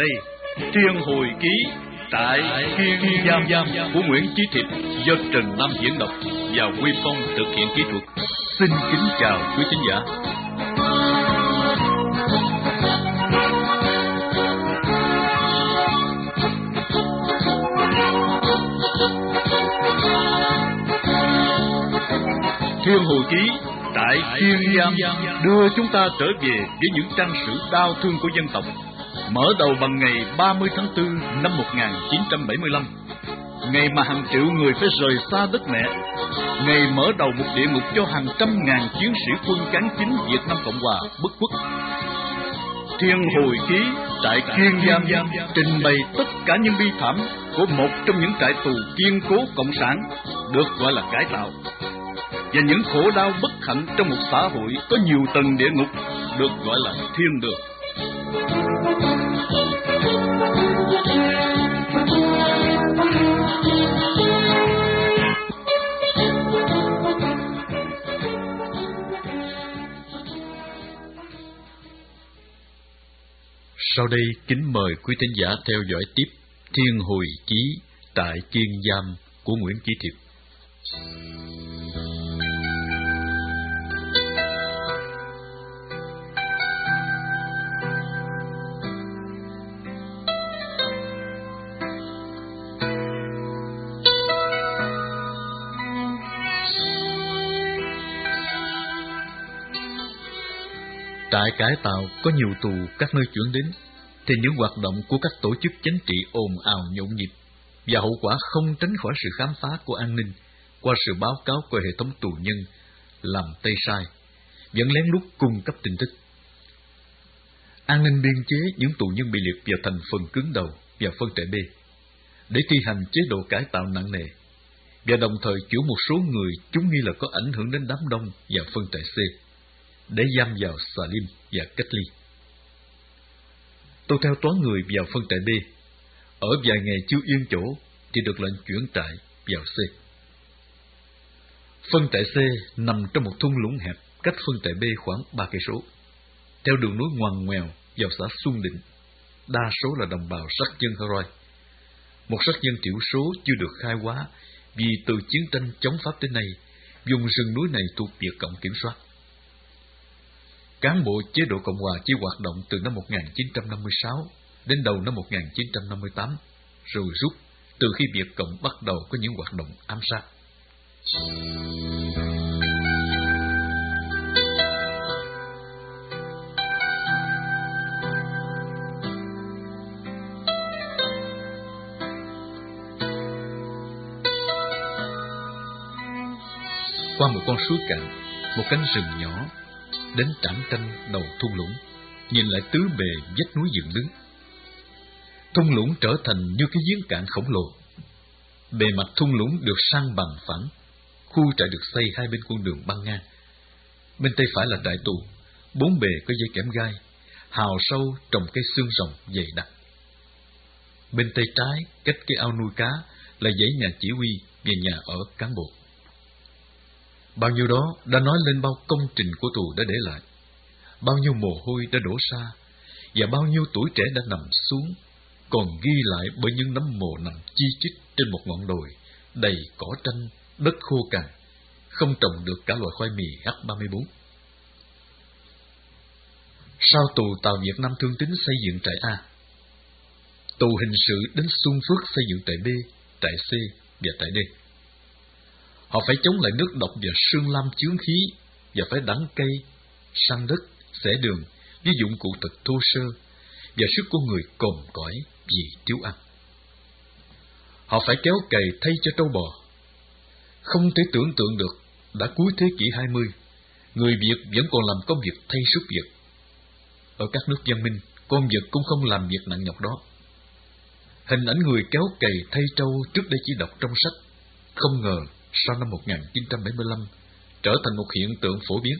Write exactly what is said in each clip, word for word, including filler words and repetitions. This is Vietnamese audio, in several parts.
đây, Thiên Hồi Ký tại Kiên Giam của Nguyễn Chí Thiệp do Trần Nam diễn đọc và Huy Phong thực hiện kỹ thuật. Xin kính chào quý thính giả. Thiên Hồi Ký tại Kiên Giam đưa chúng ta trở về với những trang sử đau thương của dân tộc, mở đầu bằng ngày ba mươi tháng tư năm một nghìn chín trăm bảy mươi lăm, ngày mà hàng triệu người phải rời xa đất mẹ, ngày mở đầu một địa ngục cho hàng trăm ngàn chiến sĩ quân cán chính Việt Nam Cộng Hòa bất khuất. Thiên Hồi Ký tại Kiên Giam trình bày tất cả những bi thảm của một trong những trại tù kiên cố cộng sản được gọi là cải tạo, và những khổ đau bất hạnh trong một xã hội có nhiều tầng địa ngục được gọi là thiên đường. Sau đây kính mời quý thính giả theo dõi tiếp Thiên Hồi Ký tại Kiên Giam của Nguyễn Chí Thiệp. Trại cải tạo có nhiều tù các nơi chuyển đến, thì những hoạt động của các tổ chức chính trị ồn ào nhộn nhịp, và hậu quả không tránh khỏi sự khám phá của an ninh qua sự báo cáo của hệ thống tù nhân làm tay sai, vẫn lén lút cung cấp tin tức. An ninh biên chế những tù nhân bị liệt vào thành phần cứng đầu và phân trại B để thi hành chế độ cải tạo nặng nề, và đồng thời chuyển một số người chúng nghi là có ảnh hưởng đến đám đông vào phân trại C để giam vào xà lim và cách ly. Tôi theo toán người vào phân trại B, ở vài ngày chưa yên chỗ thì được lệnh chuyển trại vào C. Phân trại C nằm trong một thung lũng hẹp cách phân trại B khoảng ba cây số, theo đường núi ngoằn ngoèo vào xã Xuân Định. Đa số là đồng bào sắc dân Hơ-roi, một sắc dân thiểu số chưa được khai hóa vì từ chiến tranh chống Pháp đến nay, vùng rừng núi này thuộc Việt Cộng kiểm soát. Cán bộ chế độ Cộng Hòa chỉ hoạt động từ năm một nghìn chín trăm năm mươi sáu đến đầu năm một nghìn chín trăm năm mươi tám, rồi rút từ khi Việt Cộng bắt đầu có những hoạt động ám sát. Qua một con suối cạn, một cánh rừng nhỏ, đến trạm canh đầu thung lũng, nhìn lại tứ bề vách núi dựng đứng. Thung lũng trở thành như cái giếng cạn khổng lồ. Bề mặt thung lũng được san bằng phẳng, khu trại được xây hai bên con đường băng ngang. Bên tay phải là trại tù, bốn bề có dây kẽm gai, hào sâu trồng cây xương rồng dày đặc. Bên tay trái, cách cái ao nuôi cá, là dãy nhà chỉ huy và nhà ở cán bộ. Bao nhiêu đó đã nói lên bao công trình của tù đã để lại, bao nhiêu mồ hôi đã đổ xa, và bao nhiêu tuổi trẻ đã nằm xuống, còn ghi lại bởi những nấm mồ nằm chi chít trên một ngọn đồi đầy cỏ tranh, đất khô cằn, không trồng được cả loại khoai mì H ba mươi bốn. Sau tù Tàu Việt Nam Thương Tín xây dựng trại A, tù hình sự đến Xuân Phước xây dựng trại B, trại C và trại D. Họ phải chống lại nước độc và sương lam chướng khí, và phải đắng cây, săn đất, xẻ đường với dụng cụ thật thô sơ, và sức của người còm cõi vì thiếu ăn. Họ phải kéo cày thay cho trâu bò. Không thể tưởng tượng được, đã cuối thế kỷ hai mươi, người Việt vẫn còn làm công việc thay súc vật. Ở các nước văn minh, con vật cũng không làm việc nặng nhọc đó. Hình ảnh người kéo cày thay trâu trước đây chỉ đọc trong sách, không ngờ sau năm một nghìn chín trăm bảy mươi lăm trở thành một hiện tượng phổ biến.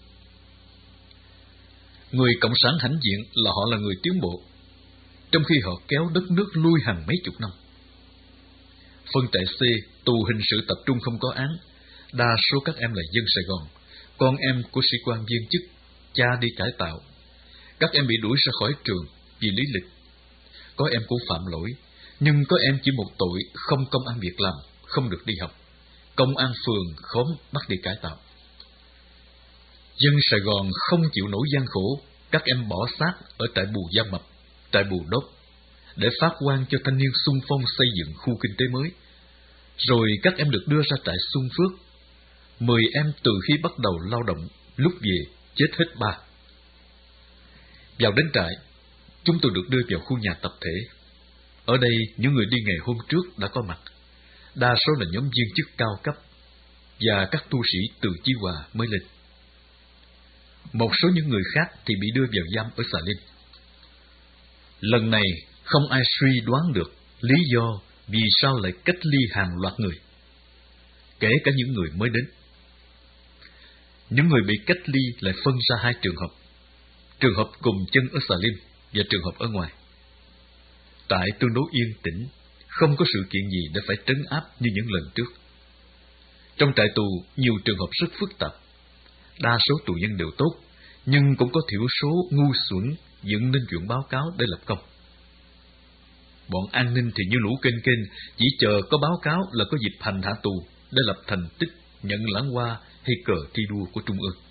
Người cộng sản hãnh diện là họ là người tiến bộ, trong khi họ kéo đất nước lui hàng mấy chục năm. Phân trại C, tù hình sự tập trung không có án, đa số các em là dân Sài Gòn, con em của sĩ quan viên chức, cha đi cải tạo. Các em bị đuổi ra khỏi trường vì lý lịch. có em cũng phạm lỗi, nhưng có em chỉ một tội không công ăn việc làm, không được đi học. Công an phường khóm bắt đi cải tạo. Dân Sài Gòn không chịu nổi gian khổ, các em bỏ xác ở trại bù Gia Mập, trại bù Đốc, để phát quan cho thanh niên xung phong xây dựng khu kinh tế mới. Rồi các em được đưa ra trại Xuân Phước. Mười em từ khi bắt đầu lao động, lúc về chết hết ba. Vào đến trại, chúng tôi được đưa vào khu nhà tập thể. Ở đây, những người đi nghề hôm trước đã có mặt. Đa số là nhóm viên chức cao cấp và các tu sĩ từ Chí Hòa mới lên. Một số những người khác thì bị đưa vào giam ở Xà Linh. Lần này không ai suy đoán được lý do vì sao lại cách ly hàng loạt người, kể cả những người mới đến. Những người bị cách ly lại phân ra hai trường hợp: trường hợp cùng chân ở Xà Linh và trường hợp ở ngoài. Trại tương đối yên tĩnh, không có sự kiện gì để phải trấn áp như những lần trước. Trong trại tù, nhiều trường hợp rất phức tạp. Đa số tù nhân đều tốt, nhưng cũng có thiểu số ngu xuẩn dựng nên chuyện báo cáo để lập công. Bọn an ninh thì như lũ kênh kênh, chỉ chờ có báo cáo là có dịp hành hạ tù để lập thành tích, nhận lãng hoa hay cờ thi đua của Trung ương.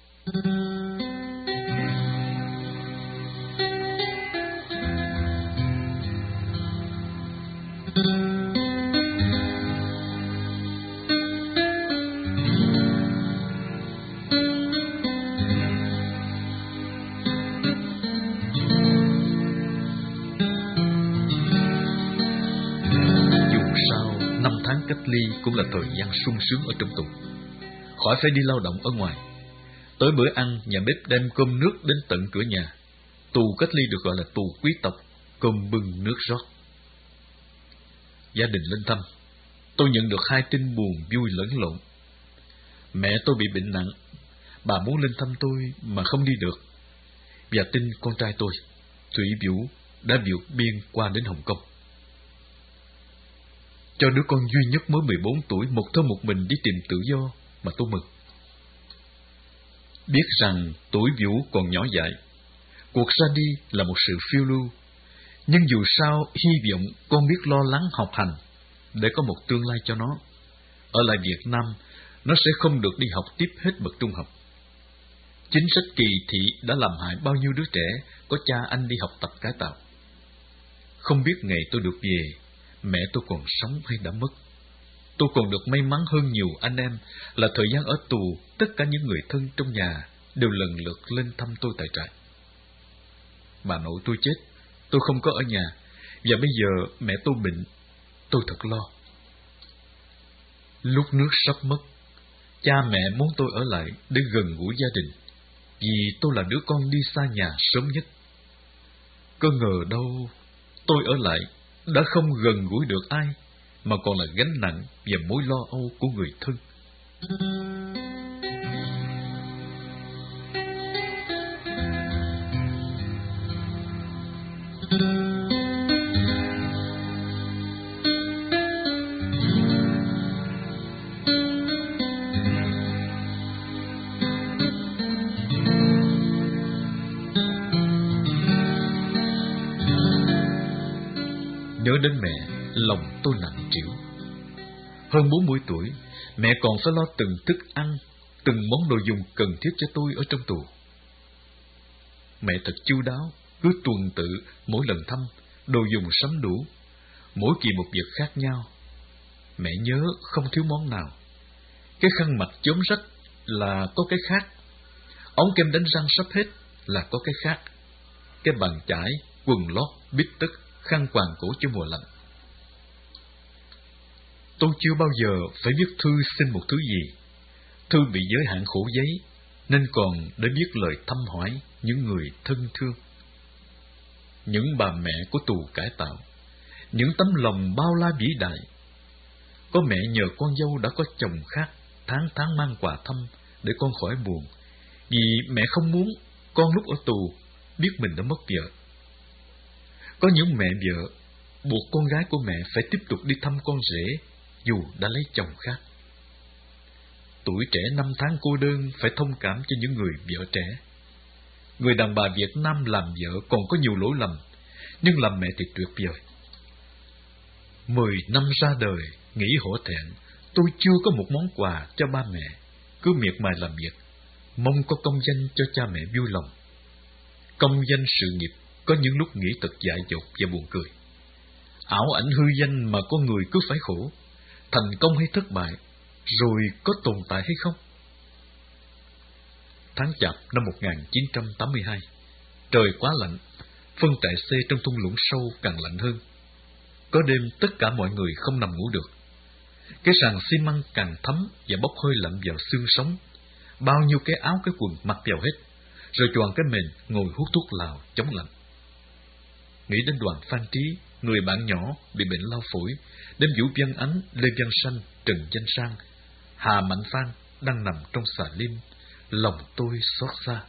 Cách ly cũng là thời gian sung sướng ở trong tù, khỏi phải đi lao động ở ngoài. Tới bữa ăn, nhà bếp đem cơm nước đến tận cửa nhà. Tù cách ly được gọi là tù quý tộc, cơm bưng nước rót. Gia đình lên thăm, tôi nhận được hai tin buồn vui lẫn lộn. Mẹ tôi bị bệnh nặng, bà muốn lên thăm tôi mà không đi được. Và tin con trai tôi, Thủy Vũ, đã vượt biên qua đến Hồng Kông. Cho đứa con duy nhất mới mười bốn tuổi một thân một mình đi tìm tự do mà tôi mừng. Biết rằng tuổi Vũ còn nhỏ dại, cuộc ra đi là một sự phiêu lưu, nhưng dù sao hy vọng con biết lo lắng học hành để có một tương lai cho nó. Ở lại Việt Nam, nó sẽ không được đi học tiếp hết bậc trung học. Chính sách kỳ thị đã làm hại bao nhiêu đứa trẻ có cha anh đi học tập cải tạo. Không biết ngày tôi được về, mẹ tôi còn sống hay đã mất. Tôi còn được may mắn hơn nhiều anh em là thời gian ở tù, tất cả những người thân trong nhà đều lần lượt lên thăm tôi tại trại. Bà nội tôi chết, tôi không có ở nhà, và bây giờ mẹ tôi bệnh, tôi thật lo. Lúc nước sắp mất, cha mẹ muốn tôi ở lại để gần gũi gia đình, vì tôi là đứa con đi xa nhà sớm nhất. Có ngờ đâu, tôi ở lại đã không gần gũi được ai, mà còn là gánh nặng và mối lo âu của người thân. Nhớ đến mẹ, lòng tôi nặng trĩu. Hơn bốn mươi tuổi, mẹ còn phải lo từng thức ăn, từng món đồ dùng cần thiết cho tôi ở trong tù. Mẹ thật chu đáo, cứ tuần tự, mỗi lần thăm, đồ dùng sắm đủ, mỗi kỳ một việc khác nhau. Mẹ nhớ không thiếu món nào. Cái khăn mặt chốm rách là có cái khác, ống kem đánh răng sắp hết là có cái khác, cái bàn chải, quần lót, bít tất, khăn quàng cổ cho mùa lạnh. Tôi chưa bao giờ phải viết thư xin một thứ gì. Thư bị giới hạn khổ giấy, nên còn để viết lời thăm hỏi những người thân thương. Những bà mẹ của tù cải tạo, những tấm lòng bao la vĩ đại. Có mẹ nhờ con dâu đã có chồng khác, tháng tháng mang quà thăm để con khỏi buồn, vì mẹ không muốn con lúc ở tù biết mình đã mất vợ. Có những mẹ vợ buộc con gái của mẹ phải tiếp tục đi thăm con rể dù đã lấy chồng khác. Tuổi trẻ năm tháng cô đơn phải thông cảm cho những người vợ trẻ. Người đàn bà Việt Nam làm vợ còn có nhiều lỗi lầm, nhưng làm mẹ thì tuyệt vời. Mười năm ra đời, nghĩ hổ thẹn, tôi chưa có một món quà cho ba mẹ, cứ miệt mài làm việc, mong có công danh cho cha mẹ vui lòng. Công danh sự nghiệp có những lúc nghĩ thật dại dột và buồn cười. Ảo ảnh hư danh mà con người cứ phải khổ, thành công hay thất bại, rồi có tồn tại hay không? Tháng Chạp năm một nghìn chín trăm tám mươi hai, trời quá lạnh, phân trại C trong thung lũng sâu càng lạnh hơn. Có đêm tất cả mọi người không nằm ngủ được. Cái sàn xi măng càng thấm và bốc hơi lạnh vào xương sống. Bao nhiêu cái áo cái quần mặc vào hết, rồi choàng cái mền ngồi hút thuốc lào chống lạnh. Nghĩ đến Đoàn Phan Trí, người bạn nhỏ bị bệnh lao phổi, đến Vũ Văn Ánh, Lê Văn Sanh, Trần Danh Sang, Hà Mạnh Phan đang nằm trong xà lim, lòng tôi xót xa.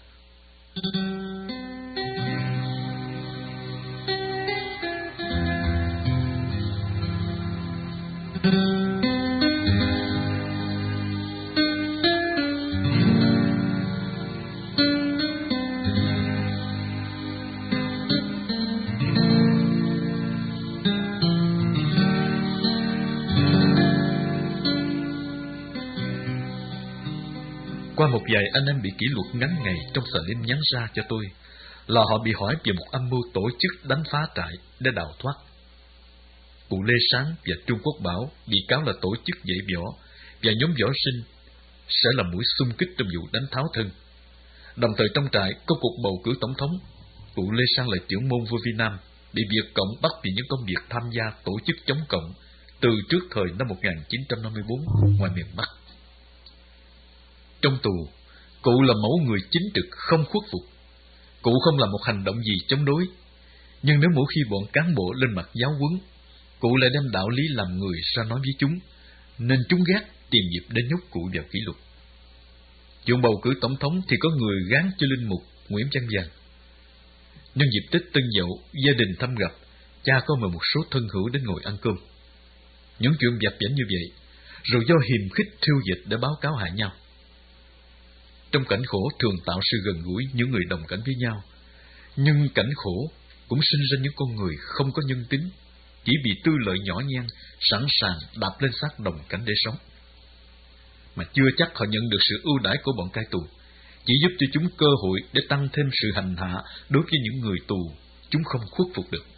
Qua một vài anh em bị kỷ luật ngắn ngày trong xà lim nhắn ra cho tôi là họ bị hỏi về một âm mưu tổ chức đánh phá trại để đào thoát. Cụ Lê Sáng và Trung Quốc Bảo bị cáo là tổ chức dạy võ, và nhóm võ sinh sẽ là mũi xung kích trong vụ đánh tháo thân. Đồng thời trong trại có cuộc bầu cử tổng thống. Cụ Lê Sáng là trưởng môn vua Việt Nam, bị Việt Cộng bắt vì những công việc tham gia tổ chức chống Cộng từ trước thời năm một nghìn chín trăm năm mươi bốn ngoài miền Bắc. Trong tù, cụ là mẫu người chính trực không khuất phục. Cụ không làm một hành động gì chống đối, nhưng nếu mỗi khi bọn cán bộ lên mặt giáo huấn, cụ lại đem đạo lý làm người ra nói với chúng, nên chúng ghét tìm dịp để nhốt cụ vào kỷ luật. Chuyện bầu cử tổng thống thì có người gán cho linh mục Nguyễn Văn Vàng. Nhân dịp Tết Tân Dậu, gia đình thăm gặp, cha có mời một số thân hữu đến ngồi ăn cơm. Những chuyện vặt vãnh như vậy, rồi do hiềm khích thiêu dịch để báo cáo hại nhau. Trong cảnh khổ thường tạo sự gần gũi những người đồng cảnh với nhau, nhưng cảnh khổ cũng sinh ra những con người không có nhân tính, chỉ vì tư lợi nhỏ nhen, sẵn sàng đạp lên xác đồng cảnh để sống. Mà chưa chắc họ nhận được sự ưu đãi của bọn cai tù, chỉ giúp cho chúng cơ hội để tăng thêm sự hành hạ đối với những người tù chúng không khuất phục được.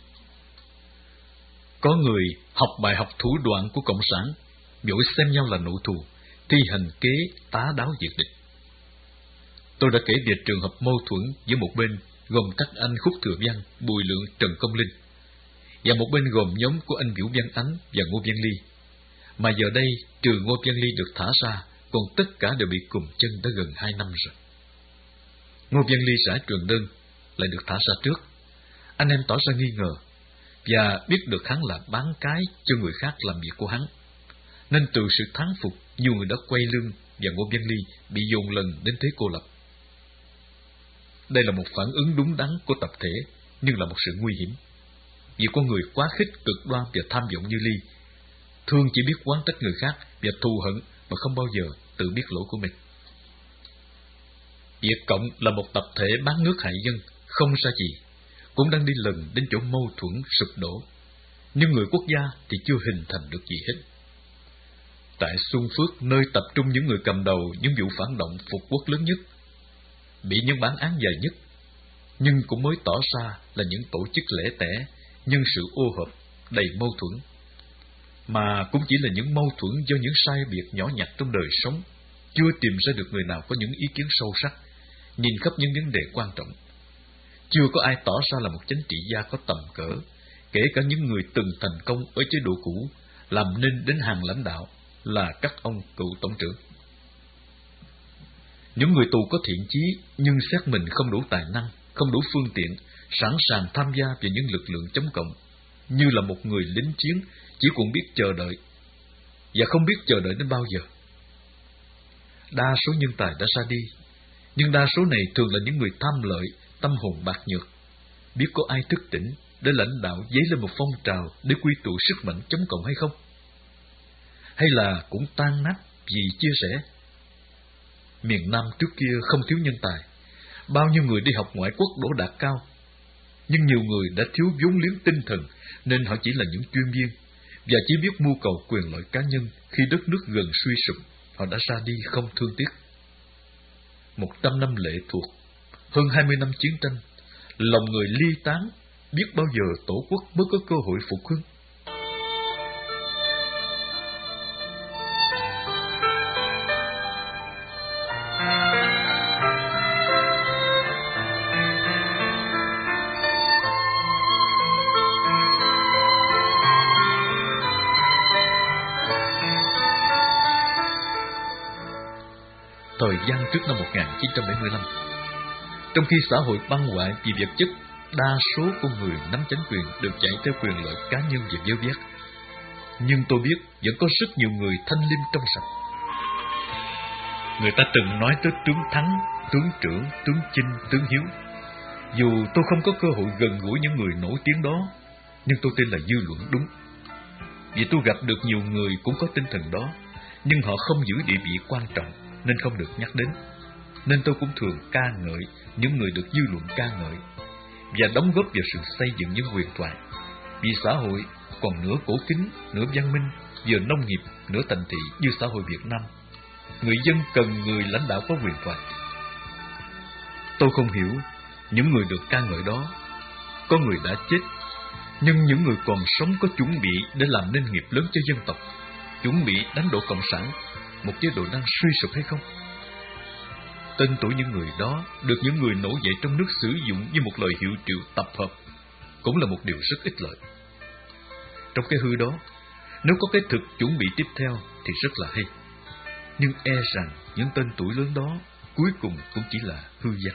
Có người học bài học thủ đoạn của Cộng sản, vội xem nhau là nội thù, thi hành kế tá đáo diệt địch. Tôi đã kể về trường hợp mâu thuẫn giữa một bên gồm các anh Khúc Thừa Văn, Bùi Lượng, Trần Công Linh, và một bên gồm nhóm của anh Vũ Văn Ánh và Ngô Văn Ly. Mà giờ đây, trừ Ngô Văn Ly được thả ra, còn tất cả đều bị cùm chân đã gần hai năm rồi. Ngô Văn Ly rải truyền đơn, lại được thả ra trước. Anh em tỏ ra nghi ngờ, và biết được hắn là bán cái cho người khác làm việc của hắn. Nên từ sự thán phục, nhiều người đã quay lưng, và Ngô Văn Ly bị dồn lần đến thế cô lập. Đây là một phản ứng đúng đắn của tập thể, nhưng là một sự nguy hiểm. Vì con người quá khích, cực đoan và tham vọng như Ly, thường chỉ biết oán trách người khác và thù hận mà không bao giờ tự biết lỗi của mình. Việt Cộng là một tập thể bán nước hại dân, không ra gì, cũng đang đi lần đến chỗ mâu thuẫn sụp đổ, nhưng người quốc gia thì chưa hình thành được gì hết. Tại Xuân Phước, nơi tập trung những người cầm đầu những vụ phản động phục quốc lớn nhất, bị những bản án dài nhất, nhưng cũng mới tỏ ra là những tổ chức lẻ tẻ, nhân sự ô hợp, đầy mâu thuẫn. Mà cũng chỉ là những mâu thuẫn do những sai biệt nhỏ nhặt trong đời sống, chưa tìm ra được người nào có những ý kiến sâu sắc, nhìn khắp những vấn đề quan trọng. Chưa có ai tỏ ra là một chính trị gia có tầm cỡ, kể cả những người từng thành công ở chế độ cũ, làm nên đến hàng lãnh đạo là các ông cựu tổng trưởng. Những người tù có thiện chí, nhưng xét mình không đủ tài năng, không đủ phương tiện, sẵn sàng tham gia vào những lực lượng chống cộng, như là một người lính chiến chỉ còn biết chờ đợi, và không biết chờ đợi đến bao giờ. Đa số nhân tài đã ra đi, nhưng đa số này thường là những người tham lợi, tâm hồn bạc nhược. Biết có ai thức tỉnh để lãnh đạo dấy lên một phong trào để quy tụ sức mạnh chống cộng hay không? Hay là cũng tan nát vì chia sẻ? Miền Nam trước kia không thiếu nhân tài, bao nhiêu người đi học ngoại quốc đỗ đạt cao, Nhưng nhiều người đã thiếu vốn liếng tinh thần nên họ chỉ là những chuyên viên và chỉ biết mưu cầu quyền lợi cá nhân. Khi đất nước gần suy sụp, họ đã ra đi không thương tiếc. Một trăm năm lệ thuộc, hơn hai mươi năm chiến tranh, lòng người ly tán, biết bao giờ tổ quốc mới có cơ hội phục hưng. Thời gian trước năm một nghìn chín trăm bảy mươi lăm, trong khi xã hội băng hoại vì vật chất, đa số con người nắm chính quyền đều chạy theo quyền lợi cá nhân và vơ vét. Nhưng tôi biết vẫn có rất nhiều người thanh liêm trong sạch. Người ta từng nói tới tướng Thắng, tướng Trưởng, tướng Chinh, tướng Hiếu. Dù tôi không có cơ hội gần gũi những người nổi tiếng đó, nhưng tôi tin là dư luận đúng. Vì tôi gặp được nhiều người cũng có tinh thần đó, nhưng họ không giữ địa vị quan trọng nên không được nhắc đến. Nên tôi cũng thường ca ngợi những người được dư luận ca ngợi và đóng góp vào sự xây dựng những huyền thoại. Vì xã hội còn nửa cổ kính, nửa văn minh, vừa nông nghiệp, nửa thành thị như xã hội Việt Nam, người dân cần người lãnh đạo có huyền thoại. Tôi không hiểu những người được ca ngợi đó. Có người đã chết, nhưng những người còn sống có chuẩn bị để làm nên nghiệp lớn cho dân tộc, chuẩn bị đánh đổ cộng sản, một chế độ đang suy sụp hay không? Tên tuổi những người đó được những người nổi dậy trong nước sử dụng như một lời hiệu triệu tập hợp cũng là một điều rất ích lợi. Trong cái hư đó, nếu có cái thực chuẩn bị tiếp theo thì rất là hay. Nhưng e rằng những tên tuổi lớn đó cuối cùng cũng chỉ là hư danh.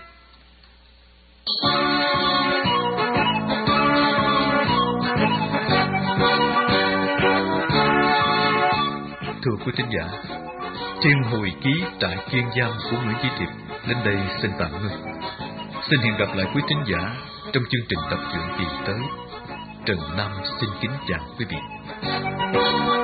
Thưa quý thính giả, Thiên hồi ký trại Kiên Giam của Nguyễn Chí Thiệp đến đây xin tạm ngưng. Xin hẹn gặp lại quý thính giả trong chương trình đọc truyện kỳ tới. Trần Nam xin kính chào quý vị.